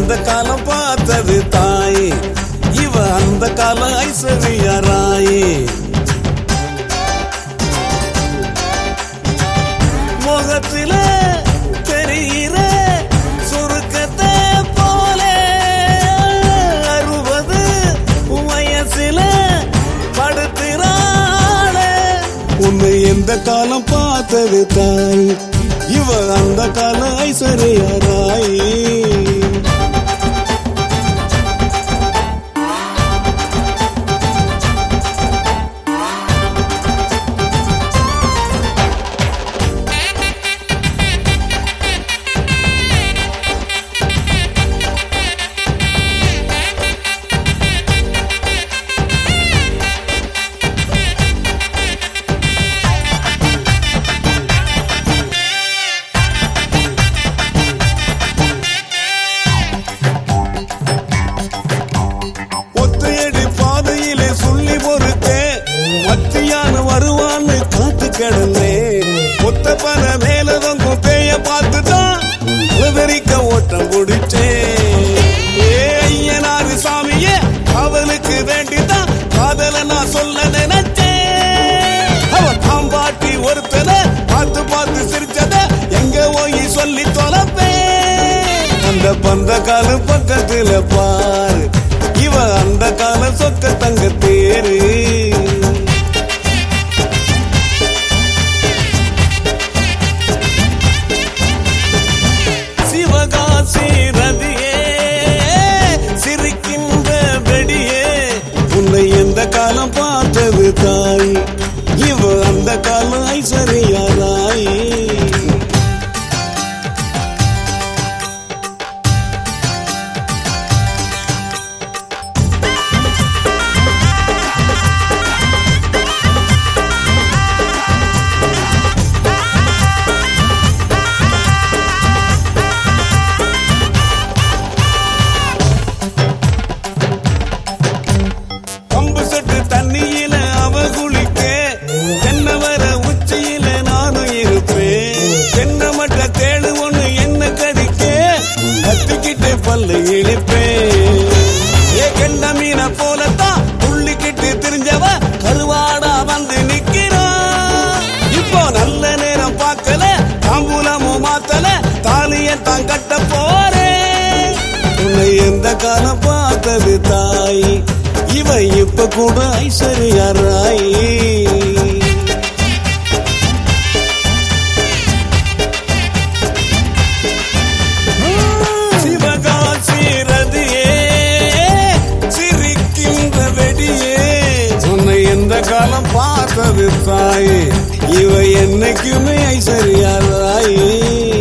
இந்த காலம் பார்த்தது தாய், இவ அந்த காலம் ஐஸ்வர்யா ராய். முகத்தில தெரிகிற சுருக்கத்தை போல 60 வயசுல படுத்துறாள. உன்னை எந்த காலம் பார்த்தது தாய், இவ அந்த கால ஐஸ்வர்யா ராய். வருவான்னு காத்து கிடந்தே ஒத்த பன மேலதும் பேய பார்த்துதான் உதறிக்க ஓட்டம் பிடிச்சே. ஐயனாரு சாமியே அவளுக்கு வேண்டிதான் காதல நான் சொல்ல நினைச்சேன். அவ தாம்பாட்டி ஒருத்தனை பார்த்து பார்த்து சிரிச்சத எங்க போய் சொல்லி தொலைப்பேன். அந்த பந்த கால பக்கத்துல பாரு, இவ அந்த கால சொக்க தங்க தேரு. சிரிக்கின்ற வெடியே உன்னை எந்த காலம் பார்த்தது தாய், இவ அந்த காலம் ஐஸ்வர்யா ராய். தண்ணியில அவ குளிக்க தென்னவர உச்சியில நானும் இருப்பேன். தென்னமட்ட தேடு ஒண்ணு என்ன கடிக்க கத்திக்கிட்டு பல்லு இழிப்பேன். ஏ கெண்ட மீன போலத்தான் புள்ளிக்கிட்டு திரிஞ்சவ கருவாடா வந்து நிக்கிறான். இப்போ நல்ல நேரம் பார்க்கல, தாம்பூலமும் மாத்தல, தாலியத்தான் கட்ட போறேன். உன்னை எந்த காலம் பார்த்தது தாய், இவ இப்ப கூட ஐஸ்வர்யா ராய். சிவகாசி ரதியே சிரிக்கின்ற வெடியே உன்னை எந்த காலம் பார்த்தது தாய், இவ என்னைக்குமே ஐஸ்வர்யா ராய்.